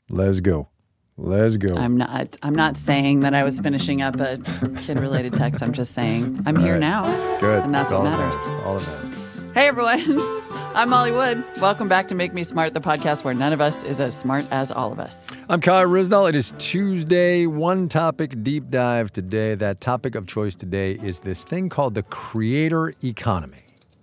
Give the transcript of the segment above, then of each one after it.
Let's go. Let's go. I'm not saying that I was finishing up a kid-related text. I'm just saying I'm here now. Good. And that's what matters. All of that. Hey, everyone. I'm Molly Wood. Welcome back to Make Me Smart, the podcast where none of us is as smart as all of us. I'm Kyle Risdall. It is Tuesday. One topic deep dive today. That topic of choice today is this thing called the creator economy.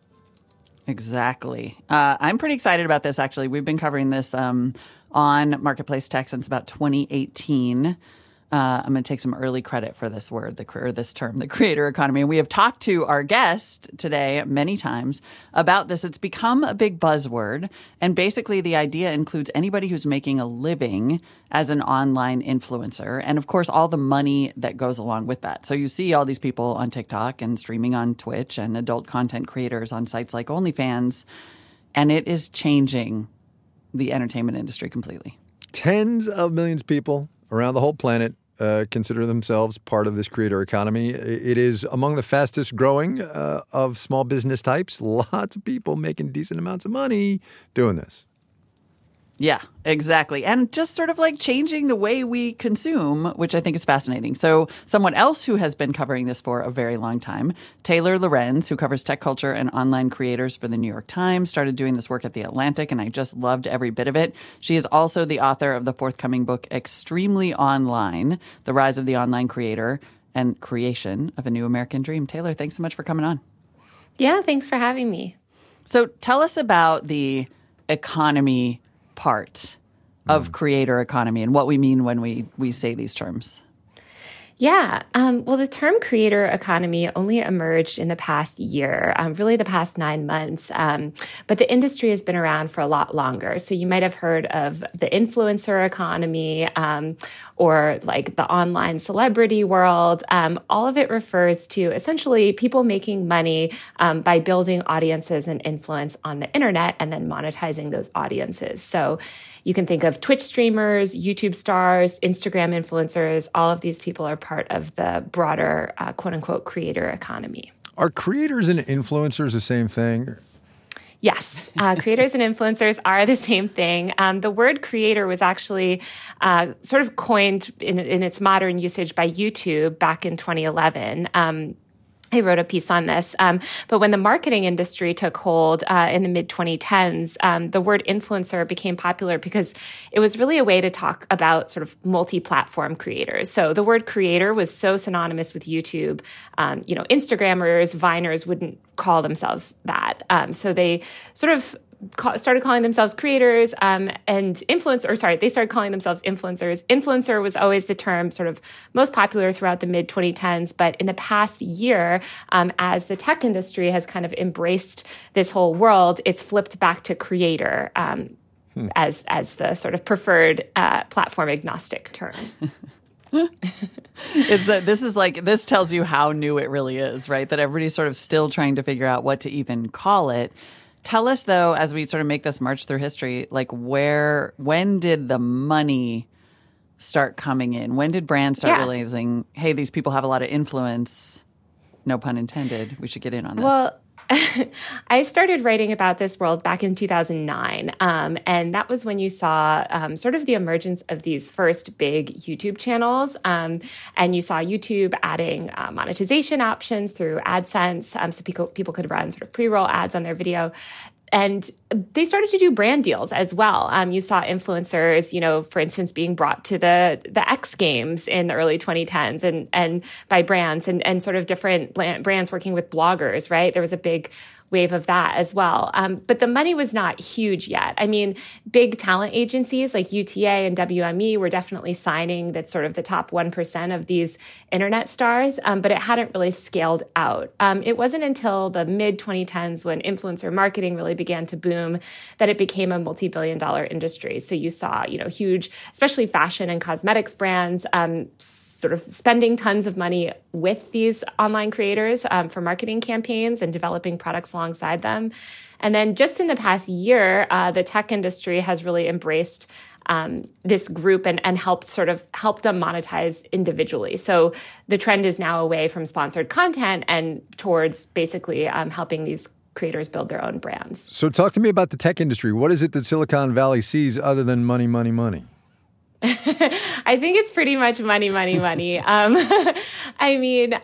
Exactly. I'm pretty excited about this, actually. We've been covering this on Marketplace Tech since about 2018. I'm going to take some early credit for this word, this term, the creator economy. And we have talked to our guest today many times about this. It's become a big buzzword. And basically, the idea includes anybody who's making a living as an online influencer. And of course, all the money that goes along with that. So you see all these people on TikTok and streaming on Twitch and adult content creators on sites like OnlyFans. And it is changing the entertainment industry completely. Tens of millions of people around the whole planet consider themselves part of this creator economy. It is among the fastest growing of small business types. Lots of people making decent amounts of money doing this. Yeah, exactly. And just sort of like changing the way we consume, which I think is fascinating. So someone else who has been covering this for a very long time, Taylor Lorenz, who covers tech culture and online creators for the New York Times, started doing this work at The Atlantic, and I just loved every bit of it. She is also the author of the forthcoming book, Extremely Online, The Rise of the Online Creator and Creation of a New American Dream. Taylor, thanks so much for coming on. Yeah, thanks for having me. So tell us about the economy part of creator economy and what we mean when we say these terms. Yeah. Well, the term creator economy only emerged in the past year, really the past 9 months. But the industry has been around for a lot longer. So you might have heard of the influencer economy or like the online celebrity world. All of it refers to essentially people making money by building audiences and influence on the internet and then monetizing those audiences. So you can think of Twitch streamers, YouTube stars, Instagram influencers. All of these people are part of the broader quote unquote creator economy. Are creators and influencers the same thing? Yes, creators and influencers are the same thing. The word creator was actually sort of coined in its modern usage by YouTube back in 2011. I wrote a piece on this. But when the marketing industry took hold in the mid-2010s, the word influencer became popular because it was really a way to talk about sort of multi-platform creators. So the word creator was so synonymous with YouTube. Instagrammers, Viners wouldn't call themselves that. So they sort of started calling themselves creators and influencers. They started calling themselves influencers. Influencer was always the term sort of most popular throughout the mid-2010s. But in the past year, as the tech industry has kind of embraced this whole world, it's flipped back to creator as the sort of preferred platform agnostic term. This tells you how new it really is, right? That everybody's sort of still trying to figure out what to even call it. Tell us, though, as we sort of make this march through history, like when did the money start coming in? When did brands start realizing, hey, these people have a lot of influence? No pun intended. We should get in on this. Well, I started writing about this world back in 2009. And that was when you saw sort of the emergence of these first big YouTube channels. And you saw YouTube adding monetization options through AdSense. So people could run sort of pre-roll ads on their video. And they started to do brand deals as well. You saw influencers, for instance, being brought to the X Games in the early 2010s and by brands and sort of different brands working with bloggers, right? There was a big wave of that as well. But the money was not huge yet. I mean, big talent agencies like UTA and WME were definitely signing that sort of the top 1% of these internet stars, but it hadn't really scaled out. It wasn't until the mid-2010s when influencer marketing really began to boom that it became a multi-billion-dollar industry. So you saw, huge, especially fashion and cosmetics brands, sort of spending tons of money with these online creators for marketing campaigns and developing products alongside them. And then just in the past year, the tech industry has really embraced this group and help them monetize individually. So the trend is now away from sponsored content and towards basically helping these creators build their own brands. So talk to me about the tech industry. What is it that Silicon Valley sees other than money, money, money? I think it's pretty much money, money, money. I mean,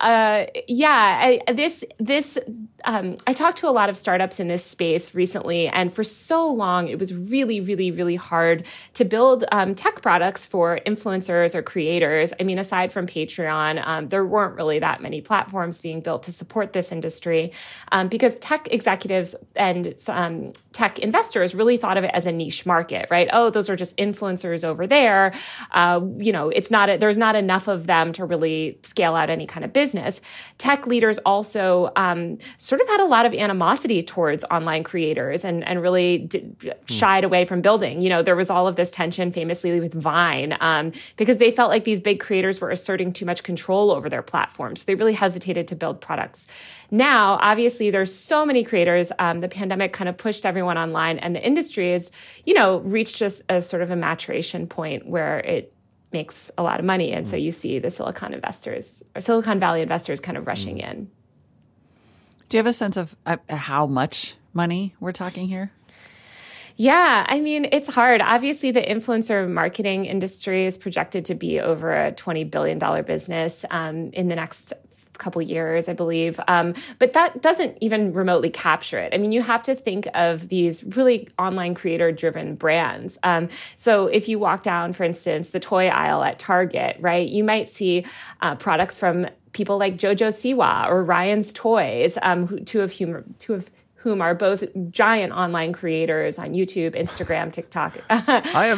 I talked to a lot of startups in this space recently, and for so long, it was really, really, really hard to build tech products for influencers or creators. I mean, aside from Patreon, there weren't really that many platforms being built to support this industry because tech executives and tech investors really thought of it as a niche market, right? Oh, those are just influencers over there. There's not enough of them to really scale out any kind of business. Tech leaders also sort of had a lot of animosity towards online creators and really shied away from building. There was all of this tension famously with Vine because they felt like these big creators were asserting too much control over their platforms. They really hesitated to build products. Now, obviously, there's so many creators. The pandemic kind of pushed everyone online, and the industry has, reached just a sort of a maturation point where it makes a lot of money. And so you see the Silicon Valley investors kind of rushing in. Do you have a sense of how much money we're talking here? Yeah, I mean, it's hard. Obviously, the influencer marketing industry is projected to be over a $20 billion business in the next couple years, I believe. But that doesn't even remotely capture it. I mean, you have to think of these really online creator-driven brands. So if you walk down, for instance, the toy aisle at Target, right, you might see products from people like Jojo Siwa or Ryan's Toys, two of whom are both giant online creators on YouTube, Instagram, TikTok. I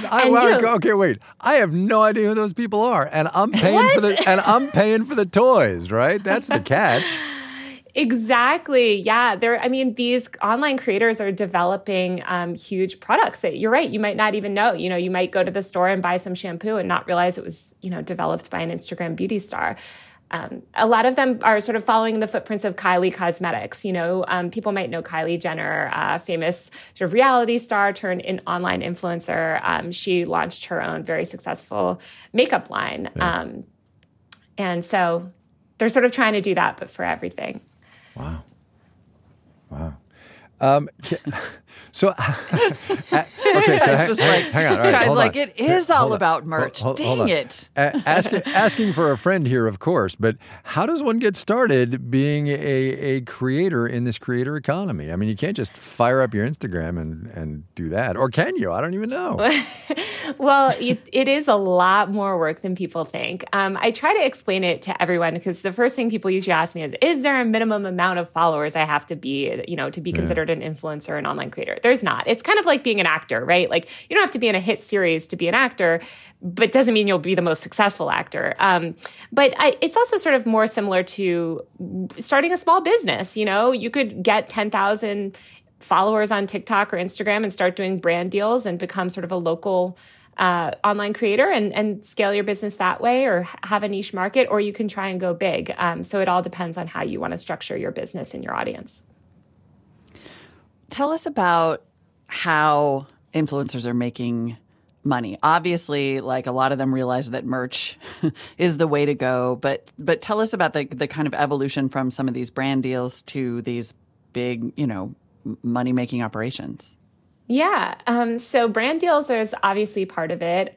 have no idea who those people are, and I'm paying for the toys, right? That's the catch. Exactly. Yeah. These online creators are developing huge products that, you're right, you might not even know. You might go to the store and buy some shampoo and not realize it was, developed by an Instagram beauty star. A lot of them are sort of following the footprints of Kylie Cosmetics. People might know Kylie Jenner, famous sort of reality star turned online influencer. She launched her own very successful makeup line. Yeah. And so they're sort of trying to do that, but for everything. Wow. So, okay, so hang on. All right, guys, it is all about merch. Dang it. Asking for a friend here, of course, but how does one get started being a creator in this creator economy? I mean, you can't just fire up your Instagram and do that. Or can you? I don't even know. Well, it is a lot more work than people think. I try to explain it to everyone because the first thing people usually ask me is there a minimum amount of followers I have to be, to be considered an influencer, an online creator? There's not. It's kind of like being an actor, right? Like, you don't have to be in a hit series to be an actor, but doesn't mean you'll be the most successful actor. But it's also sort of more similar to starting a small business. You could get 10,000 followers on TikTok or Instagram and start doing brand deals and become sort of a local online creator and scale your business that way, or have a niche market, or you can try and go big. So it all depends on how you want to structure your business and your audience. Tell us about how influencers are making money. Obviously, a lot of them realize that merch is the way to go, but tell us about the kind of evolution from some of these brand deals to these big, money-making operations. Yeah. So brand deals is obviously part of it.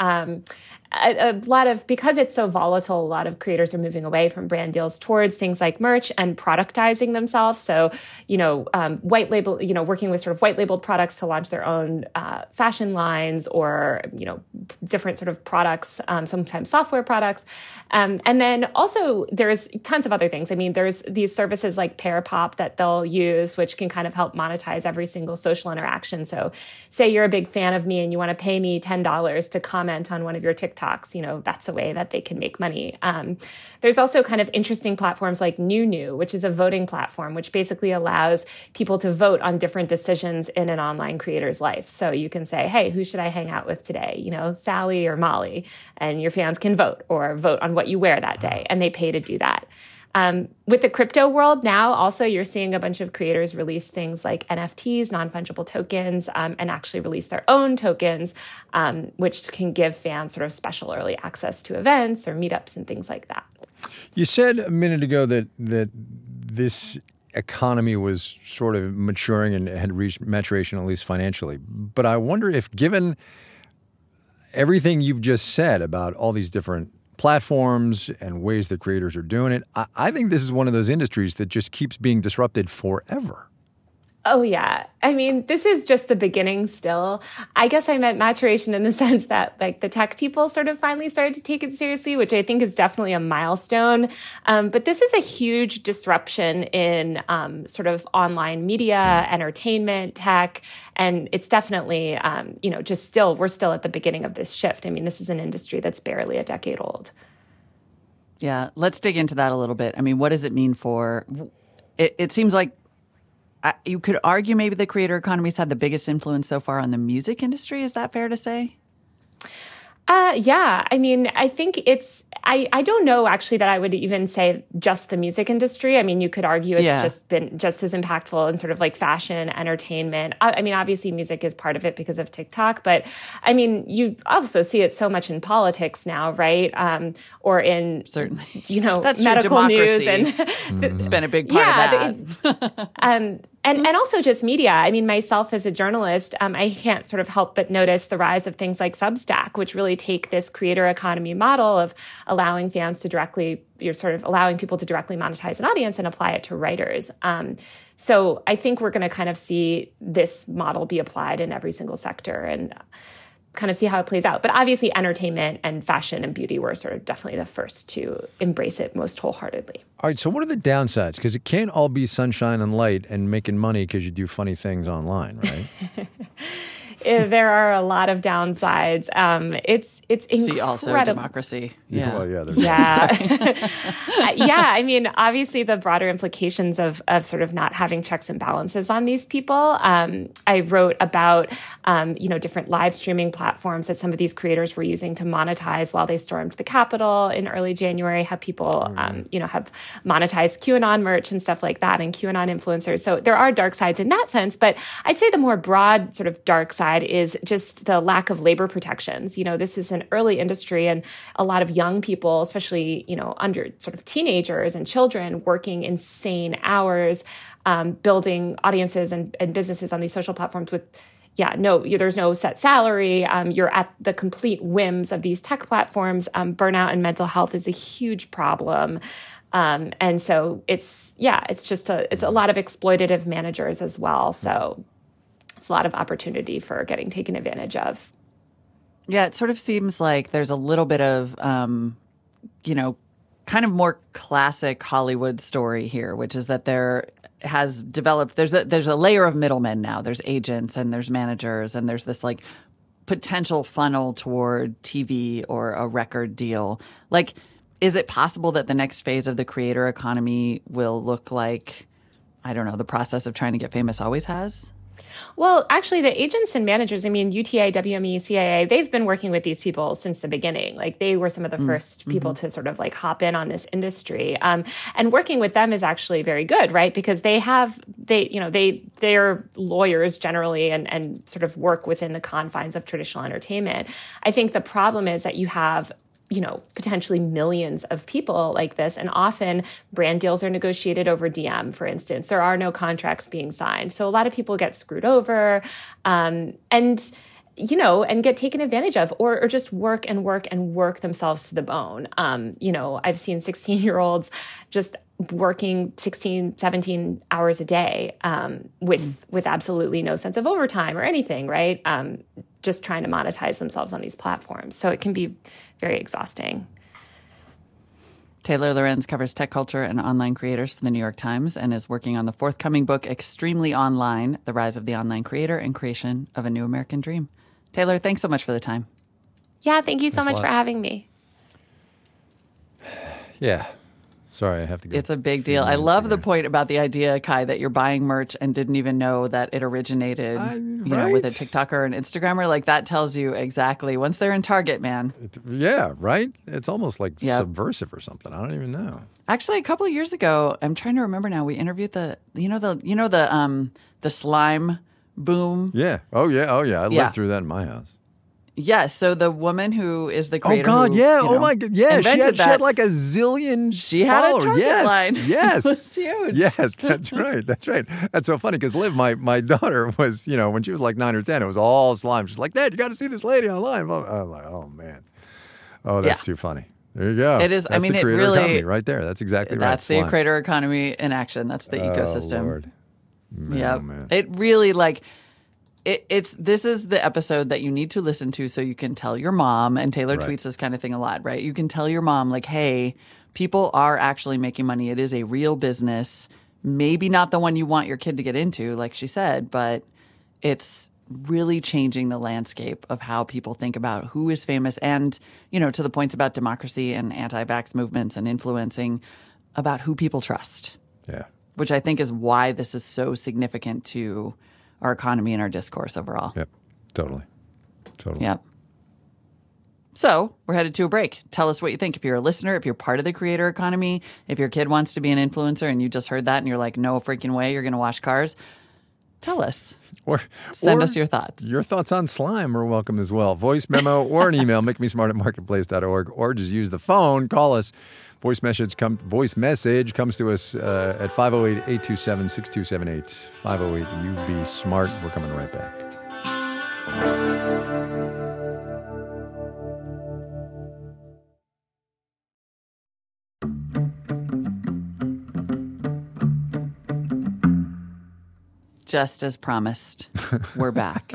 Because it's so volatile, a lot of creators are moving away from brand deals towards things like merch and productizing themselves. So, white label, working with sort of white labeled products to launch their own fashion lines or, different sort of products, sometimes software products. And then also there's tons of other things. I mean, there's these services like Pearpop that they'll use, which can kind of help monetize every single social interaction. So say you're a big fan of me and you want to pay me $10 to comment on one of your TikToks. That's a way that they can make money. There's also kind of interesting platforms like Nunu, which is a voting platform, which basically allows people to vote on different decisions in an online creator's life. So you can say, hey, who should I hang out with today? Sally or Molly, and your fans can vote or vote on what you wear that day, and they pay to do that. With the crypto world now, also you're seeing a bunch of creators release things like NFTs, non-fungible tokens, and actually release their own tokens, which can give fans sort of special early access to events or meetups and things like that. You said a minute ago that this economy was sort of maturing and had reached maturation, at least financially. But I wonder if, given everything you've just said about all these different platforms and ways that creators are doing it, I think this is one of those industries that just keeps being disrupted forever. Oh, yeah. I mean, this is just the beginning still. I guess I meant maturation in the sense that like the tech people sort of finally started to take it seriously, which I think is definitely a milestone. But this is a huge disruption in sort of online media, entertainment, tech. And it's definitely, just still, we're still at the beginning of this shift. I mean, this is an industry that's barely a decade old. Yeah. Let's dig into that a little bit. I mean, what does it mean for, it seems like, you could argue maybe the creator economy's had the biggest influence so far on the music industry. Is that fair to say? Yeah. I mean, I think I don't know actually that I would even say just the music industry. I mean, you could argue it's just been just as impactful in sort of like fashion, entertainment. I mean, obviously music is part of it because of TikTok, but I mean, you also see it so much in politics now, right? Or in, certainly, that's medical news. And it's been a big part of that. And also just media. I mean, myself as a journalist, I can't sort of help but notice the rise of things like Substack, which really take this creator economy model of allowing fans to allowing people to directly monetize an audience and apply it to writers. So I think we're going to kind of see this model be applied in every single sector and kind of see how it plays out. But obviously entertainment and fashion and beauty were sort of definitely the first to embrace it most wholeheartedly. All right, so what are the downsides? Because it can't all be sunshine and light and making money because you do funny things online, right? There are a lot of downsides. It's incredible. See also democracy. Yeah. Well, yeah. Yeah. I mean, obviously the broader implications of sort of not having checks and balances on these people. I wrote about, different live streaming platforms that some of these creators were using to monetize while they stormed the Capitol in early January, how people, have monetized QAnon merch and stuff like that and QAnon influencers. So there are dark sides in that sense, but I'd say the more broad sort of dark side is just the lack of labor protections. This is an early industry and a lot of young people, especially, under sort of teenagers and children working insane hours, building audiences and businesses on these social platforms with, there's no set salary. You're at the complete whims of these tech platforms. Burnout and mental health is a huge problem. And so it's a lot of exploitative managers as well. So it's a lot of opportunity for getting taken advantage of. Yeah, it sort of seems like there's a little bit of, kind of more classic Hollywood story here, which is that there has developed, there's a layer of middlemen now. There's agents and there's managers and there's this like potential funnel toward TV or a record deal. Like, is it possible that the next phase of the creator economy will look like, I don't know, the process of trying to get famous always has? Well, actually, the agents and managers, I mean, UTA, WME, CIA, they've been working with these people since the beginning. Like, they were some of the first people to sort of like hop in on this industry. And working with them is actually very good, right? Because they're lawyers generally and sort of work within the confines of traditional entertainment. I think the problem is that you have potentially millions of people like this. And often brand deals are negotiated over DM, for instance. There are no contracts being signed. So a lot of people get screwed over and get taken advantage of or just work themselves to the bone. I've seen 16-year-olds just working 16, 17 hours a day with absolutely no sense of overtime or anything, right? Just trying to monetize themselves on these platforms. So it can be very exhausting. Taylor Lorenz covers tech culture and online creators for the New York Times and is working on the forthcoming book, Extremely Online, The Rise of the Online Creator and Creation of a New American Dream. Taylor, thanks so much for the time. Yeah, thank you so much for having me. Yeah. Sorry, I have to go. It's a big deal. I love the point about the idea, Kai, that you're buying merch and didn't even know that it originated, with a TikToker or an Instagrammer. Like, that tells you exactly. Once they're in Target, man. Yeah, right? It's almost like subversive or something. I don't even know. Actually, a couple of years ago, I'm trying to remember now, we interviewed the slime boom. Yeah. Oh, yeah. I lived through that in my house. Yes. So the woman who is the Oh creator. God, who, yeah. you Oh know, my God, yeah. invented She had like a zillion. She had a followers. Target Yes, line. Yes, It was huge. Yes, that's right. That's right. That's so funny because Liv, my daughter, was when she was like 9 or 10, it was all slime. She's like, Dad, you got to see this lady online. I'm like, oh man, oh that's too funny. There you go. It is. That's I mean, the it creator really economy right there. That's exactly right. That's the Slime. creator economy in action. That's the ecosystem. Oh, Lord. Man, Yeah. oh, man. It really this is the episode that you need to listen to so you can tell your mom, and Taylor Right. tweets this kind of thing a lot, right? You can tell your mom, like, hey, people are actually making money. It is a real business. Maybe not the one you want your kid to get into, like she said, but it's really changing the landscape of how people think about who is famous and, to the points about democracy and anti-vax movements and influencing about who people trust. Yeah. Which I think is why this is so significant to our economy and our discourse overall. Yep. Totally. Yep. So we're headed to a break. Tell us what you think. If you're a listener, if you're part of the creator economy, if your kid wants to be an influencer and you just heard that and you're like, no freaking way, you're going to wash cars, tell us. Or Send us your thoughts. Your thoughts on slime are welcome as well. Voice memo or an email, makemesmart@marketplace.org, or just use the phone. Call us. Voice message comes to us at 508-827-6278. 508-UB-SMART. We're coming right back. Just as promised, we're back.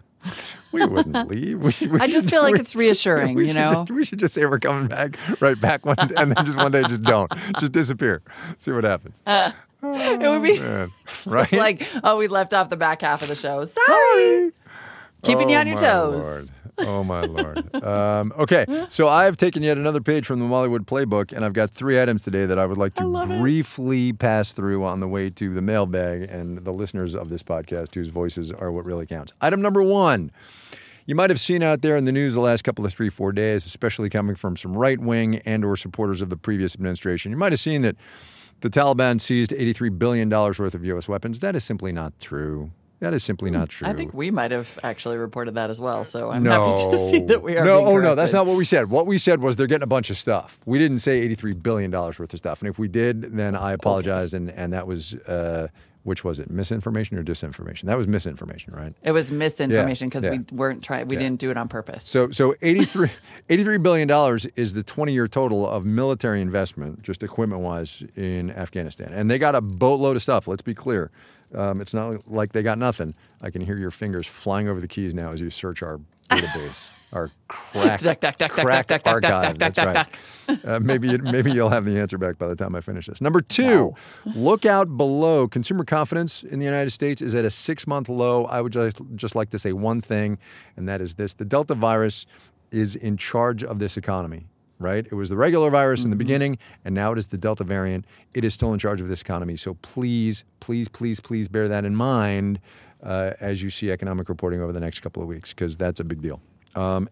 We wouldn't leave. I just feel like it's reassuring, we should just say we're coming back right back one, and then just one day just don't. Just disappear. See what happens. It would be Man, right? it's like, we left off the back half of the show. Sorry. Keeping you on your my toes. Lord. Oh, my Lord. Okay, so I've taken yet another page from the Mollywood Playbook, and I've got 3 items today that I would like to briefly pass through on the way to the mailbag and the listeners of this podcast whose voices are what really counts. Item number 1. You might have seen out there in the news the last couple of 3-4 days, especially coming from some right-wing and or supporters of the previous administration. You might have seen that the Taliban seized $83 billion worth of U.S. weapons. That is simply not true. That is simply not true. I think we might have actually reported that as well, so I'm happy to see that we are being no, corrected. that's not what we said. What we said was they're getting a bunch of stuff. We didn't say $83 billion worth of stuff. And if we did, then I apologize. Okay. And that was, which was it, misinformation or disinformation? That was misinformation, right? It was misinformation because we didn't do it on purpose. So $83 billion is the 20-year total of military investment, just equipment-wise, in Afghanistan. And they got a boatload of stuff, let's be clear. It's not like they got nothing. I can hear your fingers flying over the keys now as you search our database, our cracked archive. That's right. Maybe you'll have the answer back by the time I finish this. Number 2, look out below. Consumer confidence in the United States is at a 6-month low. I would just like to say one thing, and that is this. The Delta virus is in charge of this economy. Right? It was the regular virus in the beginning, and now it is the Delta variant. It is still in charge of this economy. So please, please, please, please bear that in mind as you see economic reporting over the next couple of weeks, because that's a big deal. Also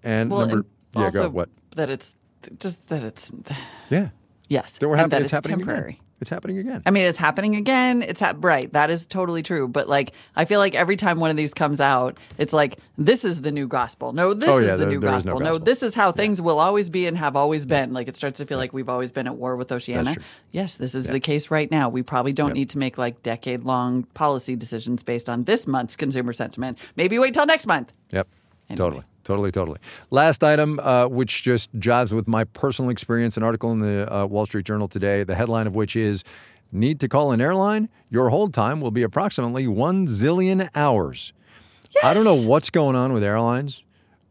what? That it's just that it's Yeah. yes, That and that it's happening temporary. Again. It's happening again. I mean, it's happening again. Right. That is totally true. But I feel like every time one of these comes out, it's like, this is the new gospel. No, this is the new gospel. No, this is how things will always be and have always been. Like, it starts to feel like we've always been at war with Oceania. Yes, this is the case right now. We probably don't need to make decade-long policy decisions based on this month's consumer sentiment. Maybe wait till next month. Yep. Anyway. Totally. Last item, which just jives with my personal experience, an article in the Wall Street Journal today, the headline of which is, need to call an airline? Your hold time will be approximately 1 zillion hours. Yes! I don't know what's going on with airlines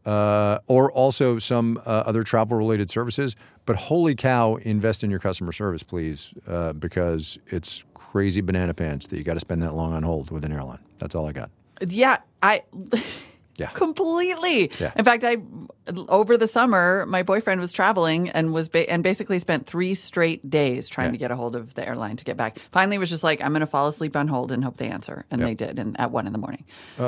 or also some other travel-related services, but holy cow, invest in your customer service, please, because it's crazy banana pants that you got to spend that long on hold with an airline. That's all I got. Yeah, Yeah. Completely. Yeah. In fact, over the summer, my boyfriend was traveling and basically spent 3 straight days trying to get a hold of the airline to get back. Finally, was just like, I'm going to fall asleep on hold and hope they answer. And they did, and at 1 a.m.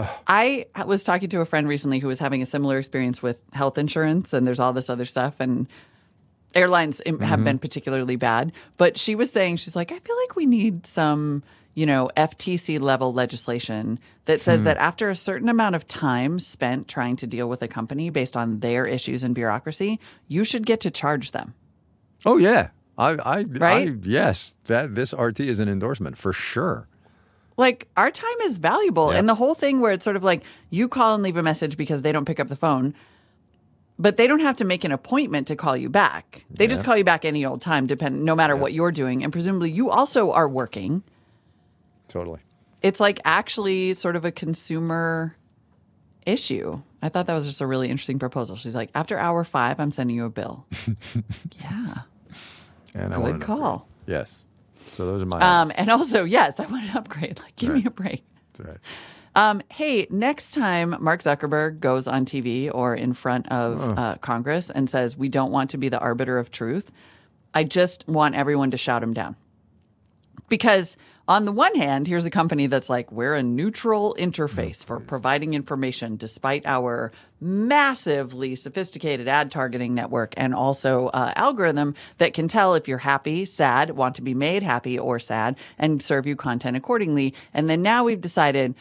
I was talking to a friend recently who was having a similar experience with health insurance, and there's all this other stuff, and airlines have been particularly bad. But she was saying, she's like, I feel like we need some FTC level legislation that says that after a certain amount of time spent trying to deal with a company based on their issues and bureaucracy, you should get to charge them. Oh, yeah. Right? Yes, this RT is an endorsement for sure. Like, our time is valuable. Yep. And the whole thing where it's sort of like you call and leave a message because they don't pick up the phone, but they don't have to make an appointment to call you back. They just call you back any old time, no matter what you're doing. And presumably you also are working. Totally. It's like actually sort of a consumer issue. I thought that was just a really interesting proposal. She's like, after hour 5, I'm sending you a bill. Yeah. And good call. Yes. So those are my and also, yes, I want an upgrade. Like, give me a break. That's right. Hey, next time Mark Zuckerberg goes on TV or in front of Congress and says, we don't want to be the arbiter of truth, I just want everyone to shout him down. Because on the one hand, here's a company that's like, we're a neutral interface for providing information despite our massively sophisticated ad targeting network and also algorithm that can tell if you're happy, sad, want to be made happy or sad, and serve you content accordingly. And then now we've decided,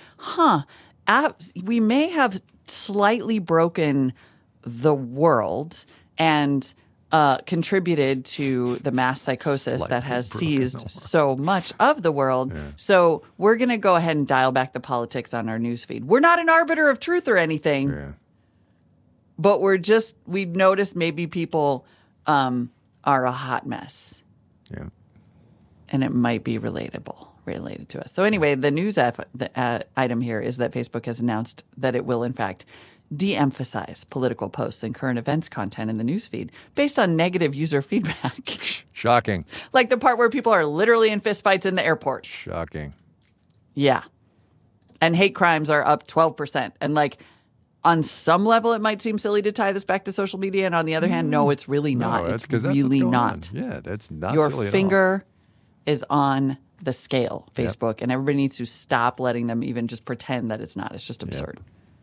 we may have slightly broken the world and contributed to the mass psychosis that has seized so much of the world. Yeah. So we're going to go ahead and dial back the politics on our newsfeed. We're not an arbiter of truth or anything, but we've noticed maybe people are a hot mess. Yeah. And it might be related to us. So anyway, the news item here is that Facebook has announced that it will, in fact, de-emphasize political posts and current events content in the newsfeed based on negative user feedback. Shocking. Like the part where people are literally in fistfights in the airport. Shocking. Yeah. And hate crimes are up 12%. And like on some level, it might seem silly to tie this back to social media. And on the other hand, no, it's really not. It's really not. Yeah, that's not Your silly finger is on the scale, Facebook. And everybody needs to stop letting them even just pretend that it's not. It's just absurd.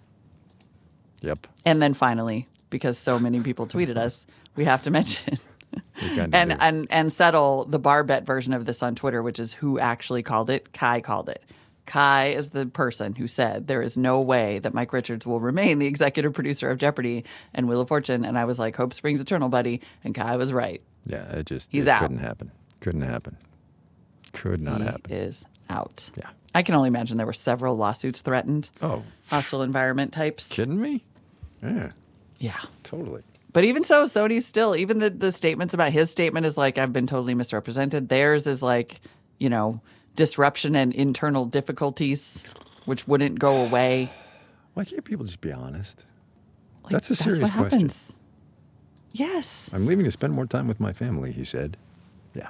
Yep. And then finally, because so many people tweeted us, we have to mention and settle the bar bet version of this on Twitter, which is who actually called it. Kai called it. Kai is the person who said there is no way that Mike Richards will remain the executive producer of Jeopardy and Wheel of Fortune. And I was like, hope springs eternal, buddy. And Kai was right. Yeah, He's out. Couldn't happen. Could not happen. He is out. Yeah. I can only imagine there were several lawsuits threatened. Oh. Hostile environment types. Kidding me? Yeah. Yeah. Totally. But even so, Sony's still, even the statements about his statement is like, I've been totally misrepresented. Theirs is like, disruption and internal difficulties, which wouldn't go away. Why can't people just be honest? Like, that's a serious what question. Happens. Yes. I'm leaving to spend more time with my family, he said. Yeah.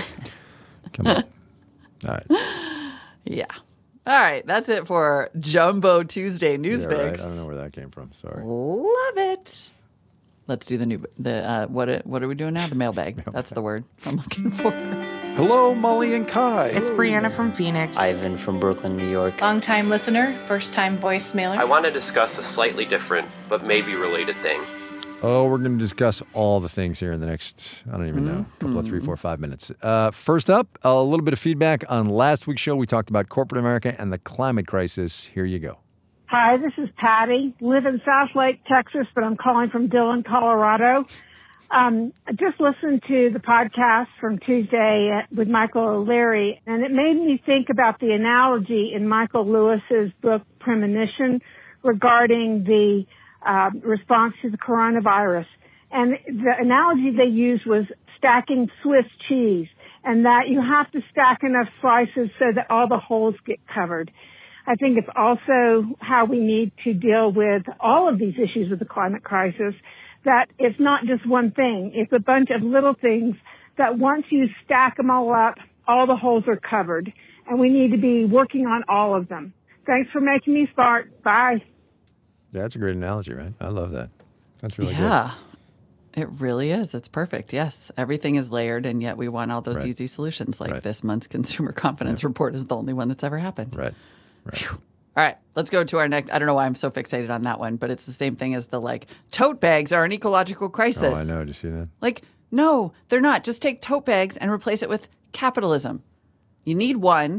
Come on. All right. Yeah. All right, that's it for Jumbo Tuesday News Yeah, Fix. right. I don't know where that came from. Sorry. Love it. Let's do what are we doing now? The mailbag. That's the word I'm looking for. Hello, Molly and Kai. It's Brianna from Phoenix. Ivan from Brooklyn, New York. Long-time listener, first-time voicemailer. I want to discuss a slightly different but maybe related thing. Oh, we're going to discuss all the things here in the next, I don't even know, couple of 3, 4, 5 minutes. First up, a little bit of feedback on last week's show. We talked about corporate America and the climate crisis. Here you go. Hi, this is Patty. Live in Southlake, Texas, but I'm calling from Dillon, Colorado. I just listened to the podcast from Tuesday with Michael O'Leary, and it made me think about the analogy in Michael Lewis's book Premonition regarding the response to the coronavirus. And the analogy they used was stacking Swiss cheese, and that you have to stack enough slices so that all the holes get covered. I think it's also how we need to deal with all of these issues of the climate crisis, that it's not just one thing. It's a bunch of little things that once you stack them all up, all the holes are covered. And we need to be working on all of them. Thanks for making me smart. Bye. Yeah, that's a great analogy, right? I love that. That's really good. Yeah, it really is. It's perfect. Yes, everything is layered, and yet we want all those easy solutions. Like this month's consumer confidence report is the only one that's ever happened. Right. All right, let's go to our next. I don't know why I'm so fixated on that one, but it's the same thing as the tote bags are an ecological crisis. Oh, I know. Did you see that? No, they're not. Just take tote bags and replace it with capitalism. You need one.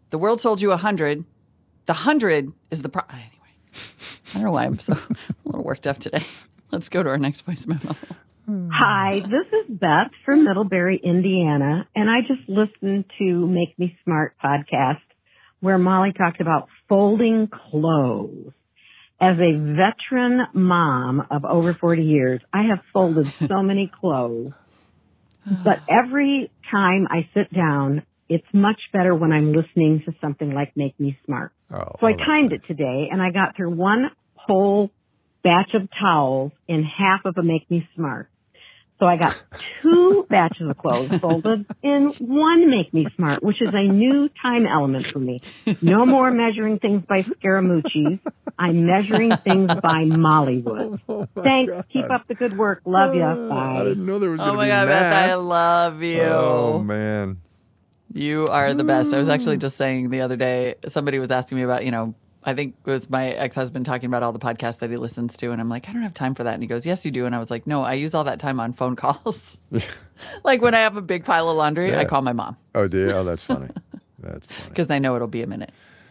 The world sold you 100. The 100 is the price. Anyway, I don't know why I'm so a little worked up today. Let's go to our next voice memo. Hi, this is Beth from Middlebury, Indiana, and I just listened to Make Me Smart podcast where Molly talked about folding clothes. As a veteran mom of over 40 years, I have folded so many clothes, but every time I sit down, it's much better when I'm listening to something like Make Me Smart. So I timed it today, and I got through one whole batch of towels in half of a Make Me Smart. So I got 2 batches of clothes folded in one Make Me Smart, which is a new time element for me. No more measuring things by Scaramucci's. I'm measuring things by Mollywood. Thanks. God. Keep up the good work. Love ya. Bye. I didn't know there was going to Oh my be God, Beth, math. I love you. Oh, man. You are the best. I was actually just saying the other day, somebody was asking me about, I think it was my ex-husband talking about all the podcasts that he listens to. And I'm like, I don't have time for that. And he goes, yes, you do. And I was like, no, I use all that time on phone calls. Like when I have a big pile of laundry, I call my mom. Oh, do you? Oh, that's funny. That's funny. Because I know it'll be a minute.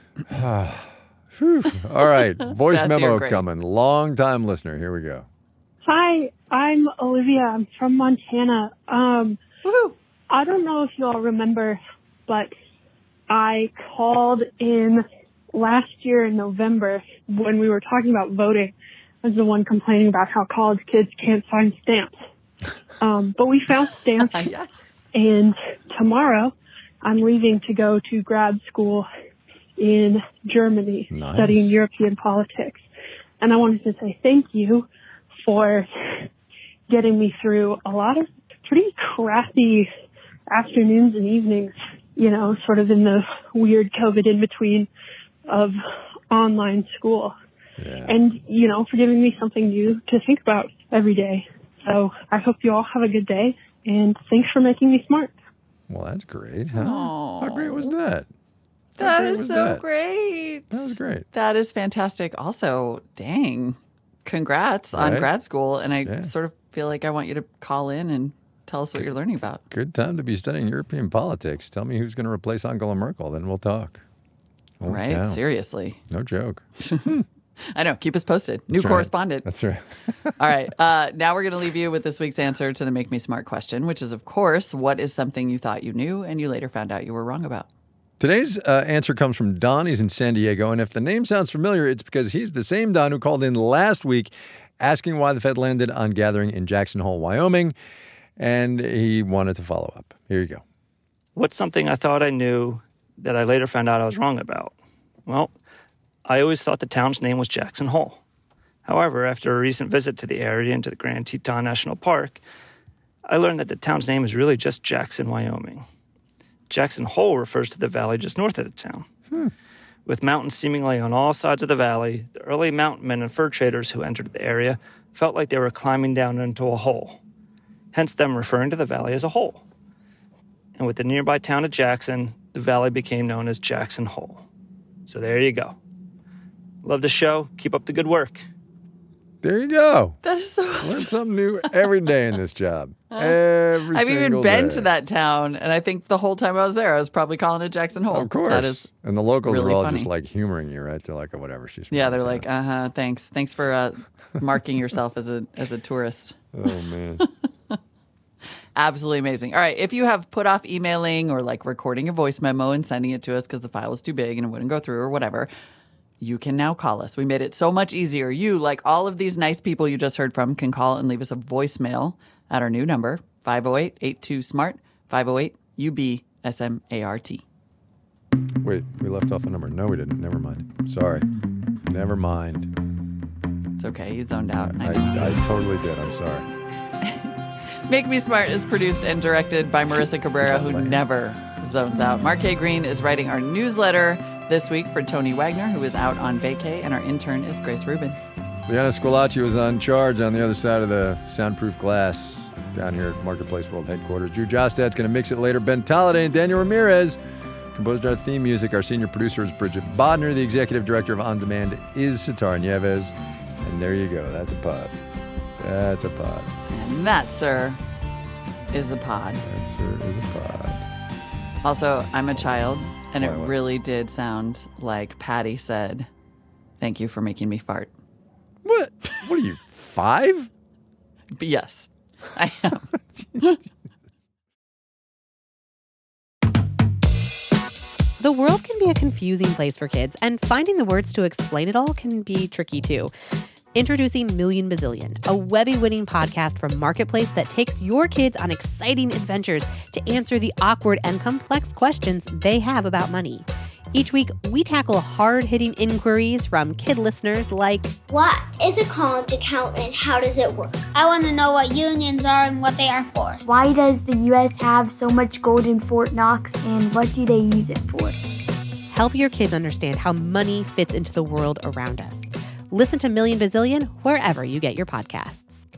Whew. All right. Voice Beth, memo you're great. coming. Long-time listener. Here we go. Hi, I'm Olivia. I'm from Montana. Woohoo! I don't know if you all remember, but I called in last year in November when we were talking about voting. I was the one complaining about how college kids can't find stamps. But we found stamps. Yes. And tomorrow I'm leaving to go to grad school in Germany, Nice. studying European politics. And I wanted to say thank you for getting me through a lot of pretty crappy afternoons and evenings, sort of in the weird COVID in between of online school. Yeah. And, for giving me something new to think about every day. So I hope you all have a good day, and thanks for making me smart. Well, that's great. Huh? Aw. How great was that? That great is was so that? great. That was great. That is fantastic. Also, dang, congrats on Right? grad school. And I Yeah. sort of feel like I want you to call in and tell us what you're learning about. Good time to be studying European politics. Tell me who's going to replace Angela Merkel, then we'll talk. Holy Right? cow. Seriously. No joke. I know. Keep us posted. New That's right. correspondent. That's right. All right. Now we're going to leave you with this week's answer to the Make Me Smart question, which is, of course, what is something you thought you knew and you later found out you were wrong about? Today's answer comes from Don. He's in San Diego. And if the name sounds familiar, it's because he's the same Don who called in last week asking why the Fed landed on gathering in Jackson Hole, Wyoming. And he wanted to follow up. Here you go. What's something I thought I knew that I later found out I was wrong about? Well, I always thought the town's name was Jackson Hole. However, after a recent visit to the area and to the Grand Teton National Park, I learned that the town's name is really just Jackson, Wyoming. Jackson Hole refers to the valley just north of the town. With mountains seemingly on all sides of the valley, the early mountain men and fur traders who entered the area felt like they were climbing down into a hole, hence them referring to the valley as a hole. And with the nearby town of Jackson, the valley became known as Jackson Hole. So there you go. Love the show. Keep up the good work. There you go. That is so Learn something new every day in this job. Every I've even single been day. to that town, and I think the whole time I was there, I was probably calling it Jackson Hole. Of course. That is, and the locals really are all funny. just like humoring you, right? They're like, oh, whatever. She's from yeah, that they're town. like, thanks. Thanks for marking yourself as a tourist. Oh, man. Absolutely amazing. All right. If you have put off emailing or like recording a voice memo and sending it to us because the file was too big and it wouldn't go through or whatever, you can now call us. We made it so much easier. You, like all of these nice people you just heard from, can call and leave us a voicemail at our new number, 508-82-SMART, 508-UB-SMART. Wait, we left off a number. No, we didn't. Never mind. Sorry. Never mind. It's okay. You zoned out. I know. I totally did. I'm sorry. Make Me Smart is produced and directed by Marissa Cabrera, who Land. never zones out. Mark K. Green is writing our newsletter this week for Tony Wagner, who is out on vacay, and our intern is Grace Rubin. Liana Squilacci was on charge on the other side of the soundproof glass down here at Marketplace World Headquarters. Drew Jostad's going to mix it later. Ben Talladay and Daniel Ramirez composed our theme music. Our senior producer is Bridget Bodner. The executive director of On Demand is Sitar Nieves. And there you go. That's a pod. That's a pod. And that, sir, is a pod. That, sir, is a pod. Also, I'm a child, And it really did sound like Patty said, "Thank you for making me fart." What? What are you, 5? But yes, I am. The world can be a confusing place for kids, and finding the words to explain it all can be tricky too. Introducing Million Bazillion, a Webby-winning podcast from Marketplace that takes your kids on exciting adventures to answer the awkward and complex questions they have about money. Each week, we tackle hard-hitting inquiries from kid listeners like, what is a college account and how does it work? I want to know what unions are and what they are for. Why does the U.S. have so much gold in Fort Knox and what do they use it for? Help your kids understand how money fits into the world around us. Listen to Million Bazillion wherever you get your podcasts.